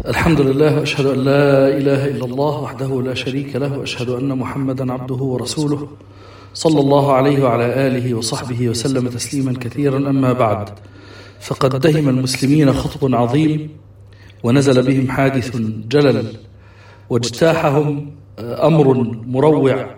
الحمد لله، وأشهد أن لا إله إلا الله وحده لا شريك له، وأشهد أن محمدا عبده ورسوله صلى الله عليه وعلى آله وصحبه وسلم تسليما كثيرا. أما بعد، فقد دهم المسلمين خطب عظيم، ونزل بهم حادث جلل، واجتاحهم أمر مروع،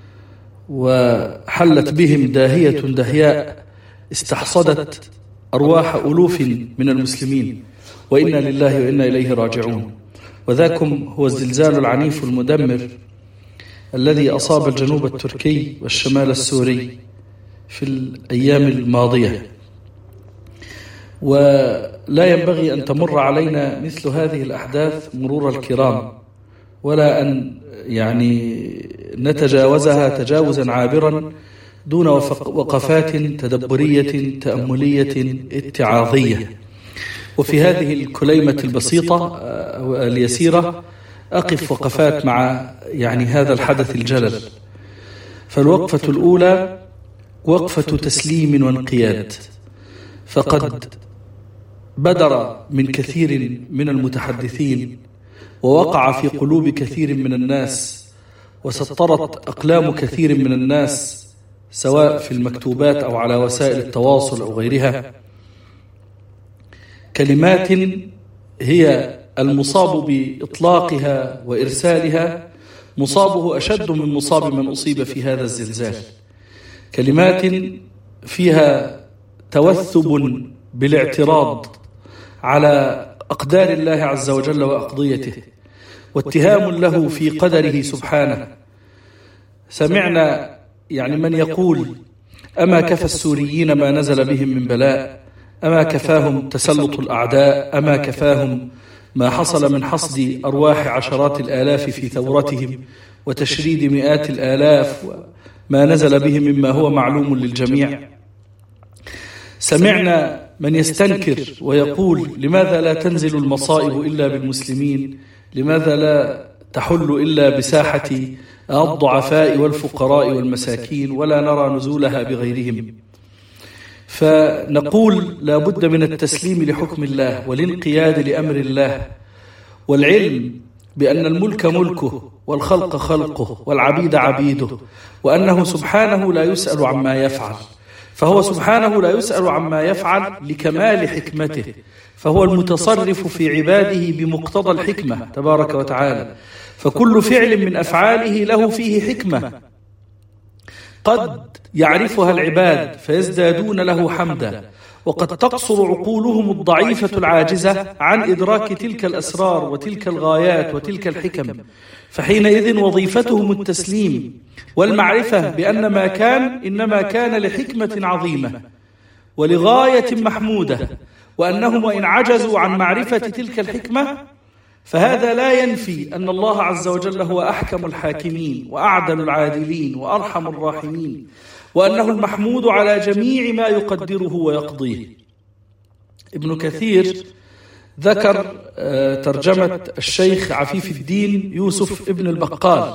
وحلت بهم داهية دهياء استحصدت أرواح ألوف من المسلمين، وإنا لله وإنا إليه راجعون. وذاكم هو الزلزال العنيف المدمر الذي أصاب الجنوب التركي والشمال السوري في الأيام الماضية، ولا ينبغي أن تمر علينا مثل هذه الأحداث مرور الكرام، ولا أن نتجاوزها تجاوزا عابرا دون وقفات تدبرية تأملية اتعاظية. وفي هذه الكليمة البسيطة اليسيرة أقف وقفات مع هذا الحدث الجلل. فالوقفة الأولى وقفة تسليم وانقياد، فقد بدر من كثير من المتحدثين، ووقع في قلوب كثير من الناس، وسطرت أقلام كثير من الناس سواء في المكتوبات أو على وسائل التواصل أو غيرها، كلمات هي المصاب بإطلاقها وإرسالها مصابه أشد من مصاب من أصيب في هذا الزلزال. كلمات فيها توثب بالاعتراض على أقدار الله عز وجل وأقضيته، واتهام له في قدره سبحانه. سمعنا من يقول: أما كفى السوريين ما نزل بهم من بلاء، أما كفاهم تسلط الأعداء، أما كفاهم ما حصل من حصد أرواح عشرات الآلاف في ثورتهم وتشريد مئات الآلاف، وما نزل بهم مما هو معلوم للجميع. سمعنا من يستنكر ويقول: لماذا لا تنزل المصائب إلا بالمسلمين؟ لماذا لا تحل إلا بساحة الضعفاء والفقراء والمساكين، ولا نرى نزولها بغيرهم؟ فنقول: لا بد من التسليم لحكم الله، والانقياد لأمر الله، والعلم بأن الملك ملكه، والخلق خلقه، والعبيد عبيده، وأنه سبحانه لا يسأل عما يفعل. فهو سبحانه لا يسأل عما يفعل لكمال حكمته، فهو المتصرف في عباده بمقتضى الحكمة تبارك وتعالى. فكل فعل من أفعاله له فيه حكمة قد يعرفها العباد فيزدادون له حمدا، وقد تقصر عقولهم الضعيفة العاجزة عن إدراك تلك الأسرار وتلك الغايات وتلك الحكم، فحينئذ وظيفتهم التسليم والمعرفة بأن ما كان إنما كان لحكمة عظيمة ولغاية محمودة، وأنهم وإن عجزوا عن معرفة تلك الحكمة فهذا لا ينفي أن الله عز وجل هو أحكم الحاكمين وأعدل العادلين وأرحم الراحمين، وأنه المحمود على جميع ما يقدره ويقضيه. ابن كثير ذكر ترجمة الشيخ عفيف الدين يوسف ابن البقال،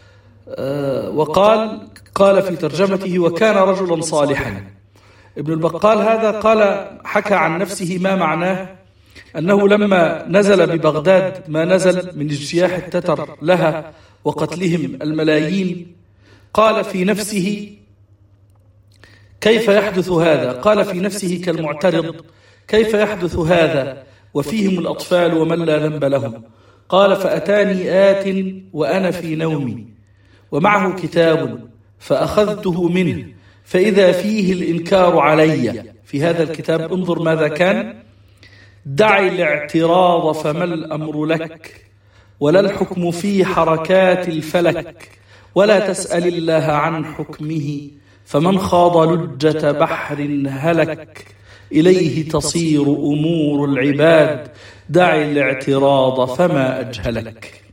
قال في ترجمته: وكان رجلا صالحا. ابن البقال هذا حكى عن نفسه ما معناه، أنه لما نزل ببغداد ما نزل من اجتياح التتر لها وقتلهم الملايين، قال في نفسه: كيف يحدث هذا؟ قال في نفسه كالمعترض: كيف يحدث هذا وفيهم الأطفال ومن لا ذنب لهم؟ قال: فأتاني آت وأنا في نومي ومعه كتاب فأخذته منه فإذا فيه الإنكار علي. في هذا الكتاب انظر ماذا كان: دع الاعتراض فما الأمر لك، ولا الحكم في حركات الفلك، ولا تسأل الله عن حكمه، فمن خاض لجة بحر هلك، إليه تصير أمور العباد، دع الاعتراض فما أجهلك.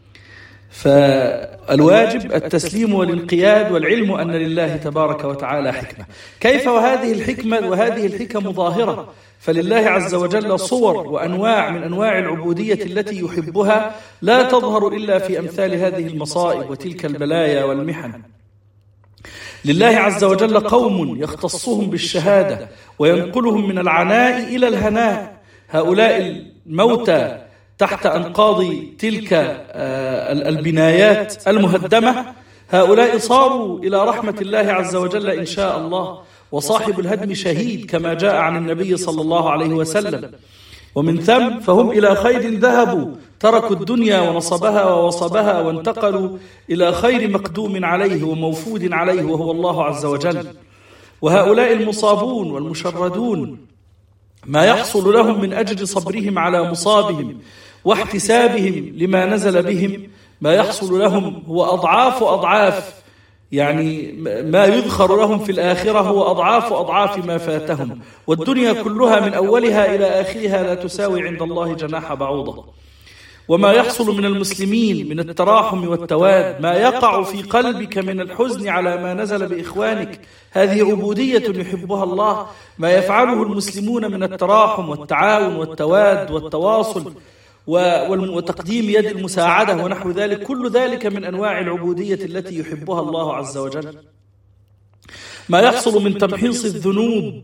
فالواجب التسليم والانقياد، والعلم أن لله تبارك وتعالى حكمة. كيف وهذه الحكمة وهذه الحكم ظاهرة؟ فلله عز وجل صور وأنواع من أنواع العبودية التي يحبها لا تظهر إلا في أمثال هذه المصائب وتلك البلايا والمحن. لله عز وجل قوم يختصهم بالشهادة وينقلهم من العناء إلى الهناء. هؤلاء الموتى تحت أنقاض تلك البنايات المهدمة، هؤلاء صاروا إلى رحمة الله عز وجل إن شاء الله، وصاحب الهدم شهيد كما جاء عن النبي صلى الله عليه وسلم. ومن ثم فهم إلى خير ذهبوا، تركوا الدنيا ونصبها ووصبها وانتقلوا إلى خير مقدوم عليه وموفود عليه وهو الله عز وجل. وهؤلاء المصابون والمشردون ما يحصل لهم من أجل صبرهم على مصابهم واحتسابهم لما نزل بهم، ما يحصل لهم هو أضعاف، يعني ما يذخر لهم في الآخرة هو أضعاف ما فاتهم، والدنيا كلها من أولها إلى آخرها لا تساوي عند الله جناح بعوضة. وما يحصل من المسلمين من التراحم والتواد، ما يقع في قلبك من الحزن على ما نزل بإخوانك، هذه عبودية يحبها الله. ما يفعله المسلمون من التراحم والتعاون والتواد والتواصل وتقديم يد المساعدة ونحو ذلك، كل ذلك من أنواع العبودية التي يحبها الله عز وجل. ما يحصل من تمحيص الذنوب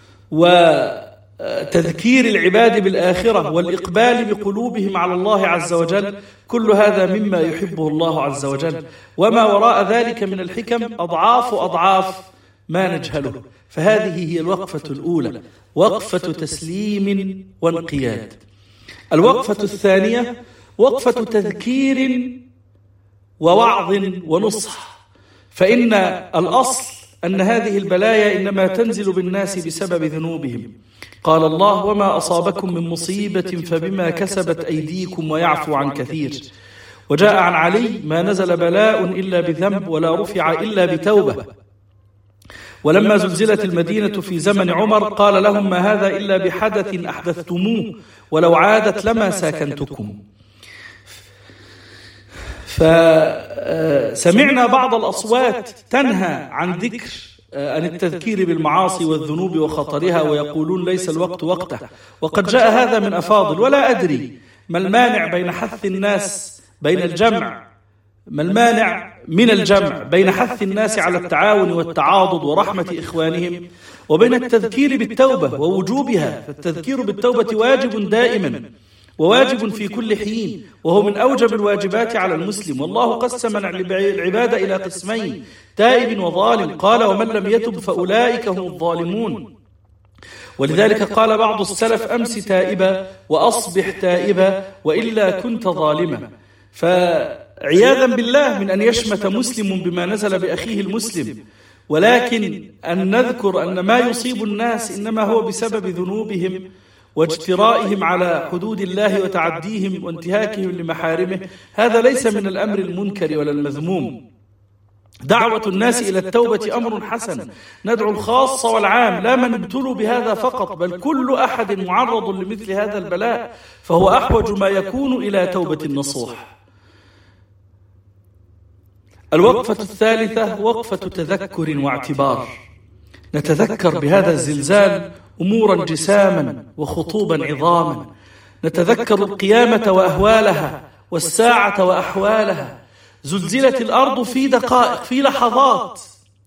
وتذكير العباد بالآخرة والإقبال بقلوبهم على الله عز وجل، كل هذا مما يحبه الله عز وجل. وما وراء ذلك من الحكم أضعاف ما نجهله. فهذه هي الوقفة الأولى، وقفة تسليم وانقياد. الوقفة الثانية وقفة تذكير ووعظ ونصح. فإن الأصل أن هذه البلايا إنما تنزل بالناس بسبب ذنوبهم. قال الله: وما أصابكم من مصيبة فبما كسبت أيديكم ويعفو عن كثير. وجاء عن علي: ما نزل بلاء إلا بذنب ولا رفع إلا بتوبة. ولما زلزلت المدينة في زمن عمر قال لهم: ما هذا إلا بحدث أحدثتموه ولو عادت لما ساكنتكم. فسمعنا بعض الأصوات تنهى عن التذكير بالمعاصي والذنوب وخطرها، ويقولون ليس الوقت وقته، وقد جاء هذا من أفاضل. ولا أدري ما المانع بين حث الناس ما المانع من الجمع بين حث الناس على التعاون والتعاضد ورحمة إخوانهم وبين التذكير بالتوبة ووجوبها. فالتذكير بالتوبة واجب دائما وواجب في كل حين، وهو من أوجب الواجبات على المسلم. والله قسم العباد إلى قسمين: تائب وظالم. قال: ومن لم يتب فأولئك هم الظالمون. ولذلك قال بعض السلف: أمس تائبا وأصبح تائبا وإلا كنت ظالما. فعياذا بالله من أن يشمت مسلم بما نزل بأخيه المسلم، ولكن أن نذكر أن ما يصيب الناس إنما هو بسبب ذنوبهم واجترائهم على حدود الله وتعديهم وانتهاكهم لمحارمه. هذا ليس من الأمر المنكر ولا المذموم. دعوة الناس إلى التوبة أمر حسن، ندعو الخاص والعام، لا من ابتلوا بهذا فقط، بل كل أحد معرض لمثل هذا البلاء، فهو أحوج ما يكون إلى توبة النصوح. الوقفة الثالثة وقفة تذكر واعتبار. نتذكر بهذا الزلزال أمورا جساما وخطوبا عظاما، نتذكر القيامة وأهوالها والساعة وأحوالها. زلزلت الأرض في دقائق، في لحظات،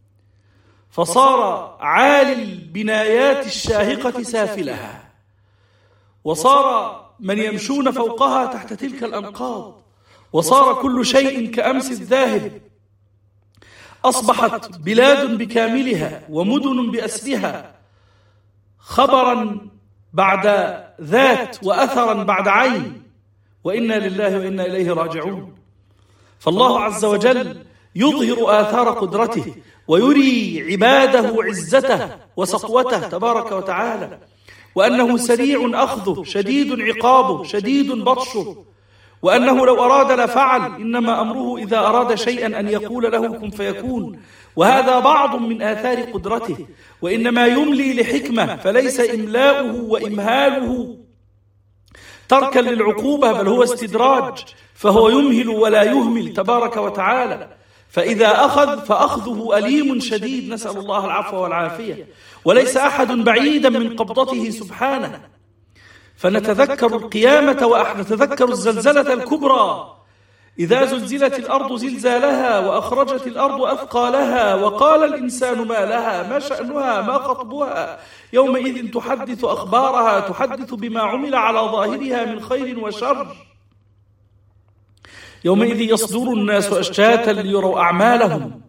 فصار عالي البنايات الشاهقة سافلها، وصار من يمشون فوقها تحت تلك الأنقاض، وصار كل شيء كأمس الذاهب. أصبحت بلاد بكاملها ومدن بأسرها خبرا بعد ذات وأثرا بعد عين، وإنا لله وإنا إليه راجعون. فالله عز وجل يظهر آثار قدرته ويري عباده عزته وسطوته تبارك وتعالى، وأنه سريع أخذه شديد عقابه شديد بطشه، وأنه لو أراد لفعل، إنما أمره إذا أراد شيئا أن يقول له كن فيكون. وهذا بعض من آثار قدرته، وإنما يملي لحكمة، فليس إملاؤه وإمهاله تركا للعقوبة، بل هو استدراج، فهو يمهل ولا يهمل تبارك وتعالى. فإذا أخذ فأخذه أليم شديد، نسأل الله العفو والعافية، وليس أحد بعيدا من قبضته سبحانه. فنتذكر القيامة ونتذكر الزلزلة الكبرى إذا زلزلت الأرض زلزالها وأخرجت الأرض أثقالها وقال الإنسان ما لها ما شأنها ما خطبها يومئذ تحدث أخبارها تحدث بما عمل على ظاهرها من خير وشر يومئذ يصدر الناس أشتاتا ليروا أعمالهم.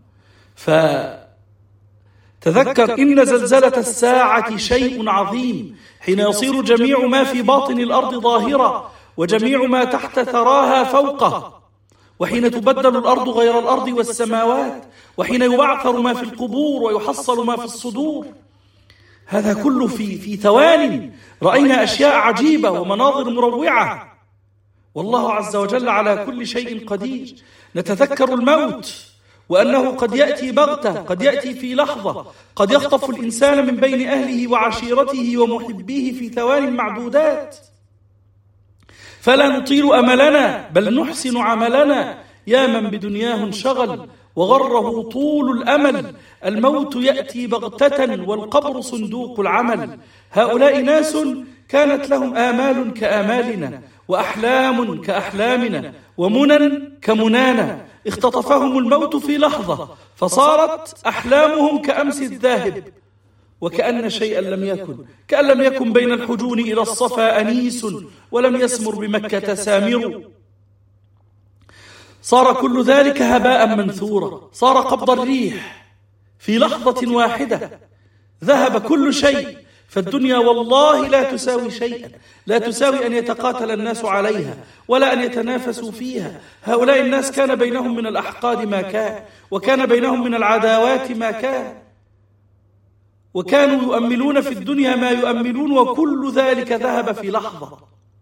فتذكر إن زلزلة الساعة شيء عظيم، حين يصير جميع ما في باطن الأرض ظاهرة وجميع ما تحت ثراها فوقه، وحين تبدل الأرض غير الأرض والسماوات، وحين يبعثر ما في القبور ويحصل ما في الصدور. هذا كله في ثوان رأينا أشياء عجيبة ومناظر مروعة، والله عز وجل على كل شيء قدير. نتذكر الموت وأنه قد يأتي بغتة، قد يأتي في لحظة، قد يخطف الإنسان من بين أهله وعشيرته ومحبيه في ثوان معدودات. فلا نطيل أملنا بل نحسن عملنا، يا من بدنياه انشغل وغره طول الأمل. الموت يأتي بغتة والقبر صندوق العمل. هؤلاء ناس كانت لهم آمال كآمالنا وأحلام كأحلامنا ومنى كمنانا، اختطفهم الموت في لحظة فصارت أحلامهم كأمس الذاهب، وكأن شيئا لم يكن، كأن لم يكن بين الحجون إلى الصفا أنيس ولم يسمر بمكة سامر. صار كل ذلك هباء منثورا، صار قبض الريح في لحظة واحدة، ذهب كل شيء. فالدنيا والله لا تساوي شيئا، لا تساوي أن يتقاتل الناس عليها ولا أن يتنافسوا فيها. هؤلاء الناس كان بينهم من الأحقاد ما كان، وكان بينهم من العداوات ما كان، وكانوا يؤملون في الدنيا ما يؤملون، وكل ذلك ذهب في لحظة.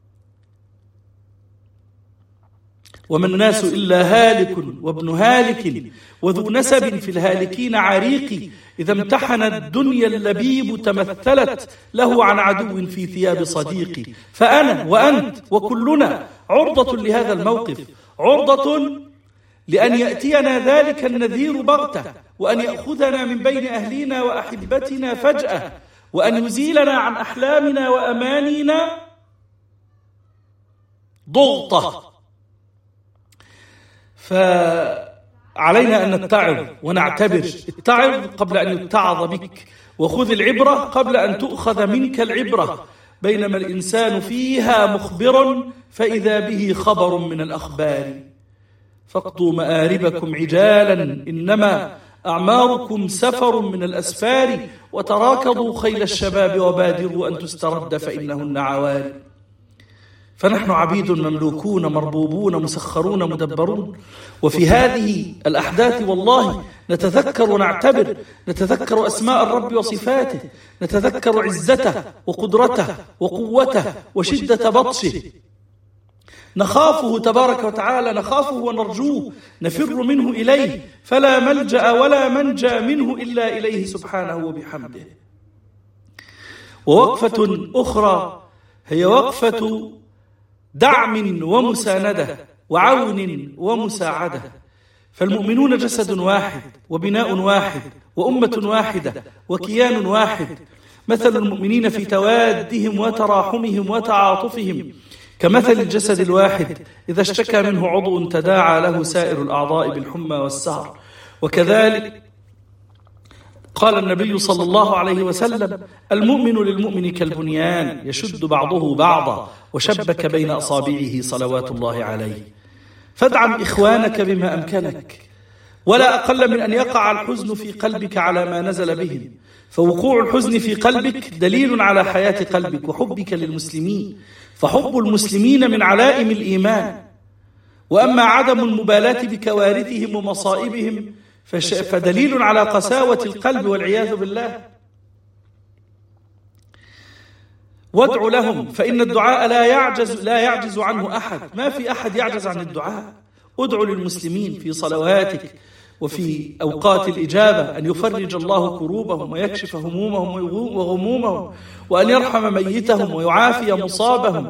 وما الناس إلا هالك وابن هالك وذو نسب في الهالكين عريق، إذا امتحن الدنيا اللبيب تمثلت له عن عدو في ثياب صديقي. فأنا وأنت وكلنا عرضة لهذا الموقف، عرضة لأن يأتينا ذلك النذير بغتة، وأن يأخذنا من بين أهلنا وأحبتنا فجأة، وأن يزيلنا عن أحلامنا وأمانينا ضغطة. فعلينا أن نتعظ ونعتبر. اتعظ قبل أن يتعظ بك، وخذ العبرة قبل أن تؤخذ منك العبرة. بينما الإنسان فيها مخبر فإذا به خبر من الأخبار. فاقضوا مآربكم عجالا إنما أعماركم سفر من الأسفار، وتراكضوا خيل الشباب وبادروا أن تسترد فإنهن عواري. فنحن عبيد مملوكون مربوبون مسخرون مدبرون. وفي هذه الأحداث والله نتذكر ونعتبر، نتذكر أسماء الرب وصفاته، نتذكر عزته وقدرته وقوته وشدة بطشه. نخافه تبارك وتعالى، نخافه ونرجوه، نفر منه إليه، فلا ملجأ ولا منجا منه إلا إليه سبحانه وبحمده. ووقفة أخرى هي وقفة دعم ومساندة وعون ومساعدة. فالمؤمنون جسد واحد وبناء واحد وأمة واحدة وكيان واحد. مثل المؤمنين في توادهم وتراحمهم وتعاطفهم كمثل الجسد الواحد إذا اشتكى منه عضو تداعى له سائر الأعضاء بالحمى والسهر. وكذلك قال النبي صلى الله عليه وسلم: المؤمن للمؤمن كالبنيان يشد بعضه بعضا وشبك بين أصابعه صلوات الله عليه. فادعم إخوانك بما أمكنك، ولا أقل من أن يقع الحزن في قلبك على ما نزل بهم، فوقوع الحزن في قلبك دليل على حياة قلبك وحبك للمسلمين، فحب المسلمين من علائم الإيمان. وأما عدم المبالاة بكوارثهم ومصائبهم فدليل على قساوة القلب والعياذ بالله. وادع لهم فإن الدعاء لا يعجز عنه أحد، ما في أحد يعجز عن الدعاء. ادع للمسلمين في صلواتك وفي أوقات الإجابة أن يفرج الله كروبهم ويكشف همومهم وغمومهم، وأن يرحم ميتهم ويعافي مصابهم.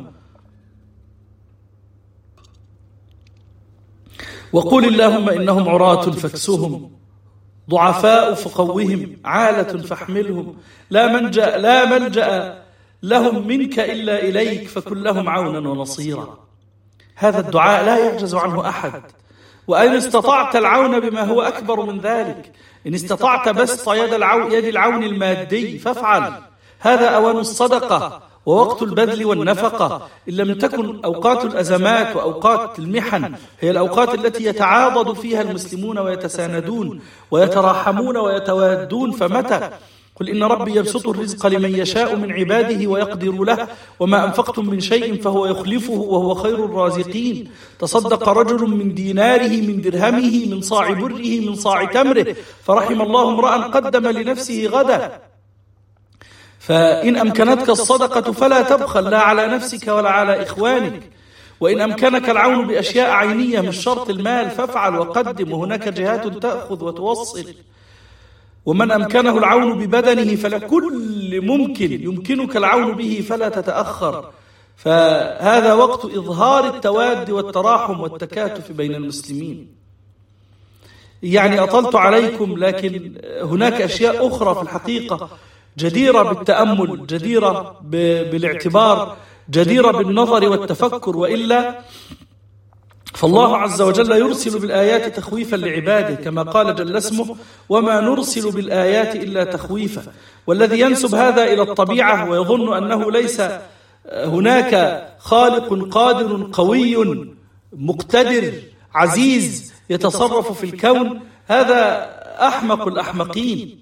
وقل اللهم إنهم عراة فاكسهم، ضعفاء فقوهم، عالة فاحملهم، لا ملجأ لهم منك إلا إليك فكن لهم عونا ونصيرا. هذا الدعاء لا يعجز عنه أحد. وإن استطعت العون بما هو أكبر من ذلك، إن استطعت بسط يد العون المادي فافعل، هذا أوان الصدقة ووقت البذل والنفقة. إن لم تكن أوقات الأزمات وأوقات المحن هي الأوقات التي يتعاضد فيها المسلمون ويتساندون ويتراحمون ويتوادون، فمتى؟ قل إن ربي يبسط الرزق لمن يشاء من عباده ويقدر له وما أنفقتم من شيء فهو يخلفه وهو خير الرازقين. تصدق رجل من ديناره من درهمه من صاع بره من صاع تمره فرحم الله امرأ قدم لنفسه غدا. فإن أمكنتك الصدقة فلا تبخل لا على نفسك ولا على إخوانك. وإن أمكنك العون بأشياء عينية مش شرط المال فافعل وقدم، وهناك جهات تأخذ وتوصل. ومن أمكنه العون ببدنه فلا كل ممكن يمكنك العون به فلا تتأخر. فهذا وقت إظهار التواد والتراحم والتكاتف بين المسلمين. يعني أطلت عليكم، لكن هناك أشياء أخرى في الحقيقة جديرة بالتأمل، جديرة بالاعتبار، جديرة بالنظر والتفكر، وإلا فالله عز وجل يرسل بالآيات تخويفا لعباده كما قال جل اسمه: وما نرسل بالآيات إلا تخويفا. والذي ينسب هذا إلى الطبيعة ويظن أنه ليس هناك خالق قادر قوي مقتدر عزيز يتصرف في الكون، هذا أحمق الأحمقين.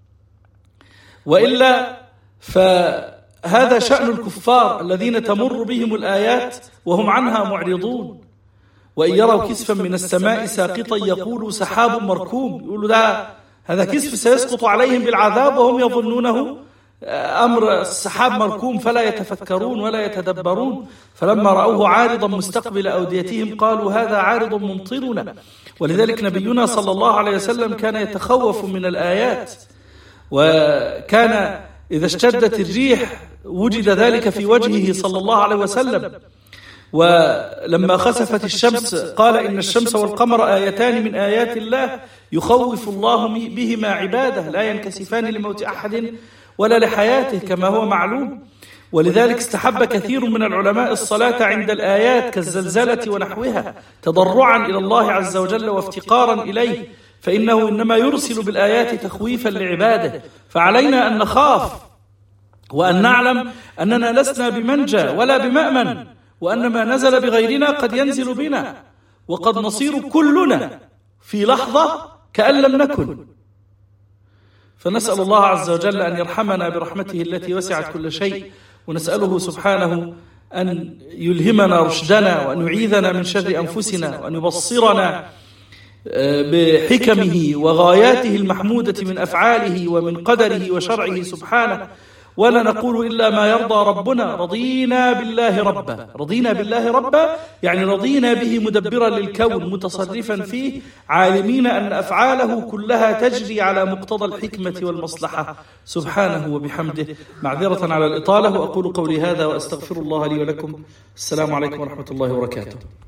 وإلا فهذا شأن الكفار الذين تمر بهم الآيات وهم عنها معرضون. وإن يروا كسفا من السماء ساقطا يقولوا سحاب مركوم، يقولوا هذا كسف سيسقط عليهم بالعذاب وهم يظنونه أمر السحاب مركوم، فلا يتفكرون ولا يتدبرون. فلما رأوه عارضا مستقبل أوديتهم قالوا هذا عارض ممطرنا. ولذلك نبينا صلى الله عليه وسلم كان يتخوف من الآيات، وكان إذا اشتدت الريح وجد ذلك في وجهه صلى الله عليه وسلم. ولما خسفت الشمس قال إن الشمس والقمر آيتان من آيات الله يخوف الله بهما عباده لا ينكسفان لموت أحد ولا لحياته كما هو معلوم. ولذلك استحب كثير من العلماء الصلاة عند الآيات كالزلزلة ونحوها تضرعا إلى الله عز وجل وافتقارا إليه، فإنه إنما يرسل بالآيات تخويفا لعباده. فعلينا أن نخاف وأن نعلم أننا لسنا بمنجى ولا بمأمن، وأن ما نزل بغيرنا قد ينزل بنا، وقد نصير كلنا في لحظة كأن لم نكن. فنسأل الله عز وجل أن يرحمنا برحمته التي وسعت كل شيء، ونسأله سبحانه أن يلهمنا رشدنا وأن يعيذنا من شر أنفسنا وأن يبصرنا بحكمه وغاياته المحمودة من أفعاله ومن قدره وشرعه سبحانه. ولا نقول إلا ما يرضى ربنا. رضينا بالله ربا، رضينا بالله ربا يعني رضينا به مدبرا للكون متصرفا فيه، عالمين أن أفعاله كلها تجري على مقتضى الحكمة والمصلحة سبحانه وبحمده. معذرة على الإطالة، وأقول قولي هذا وأستغفر الله لي ولكم. السلام عليكم ورحمة الله وبركاته.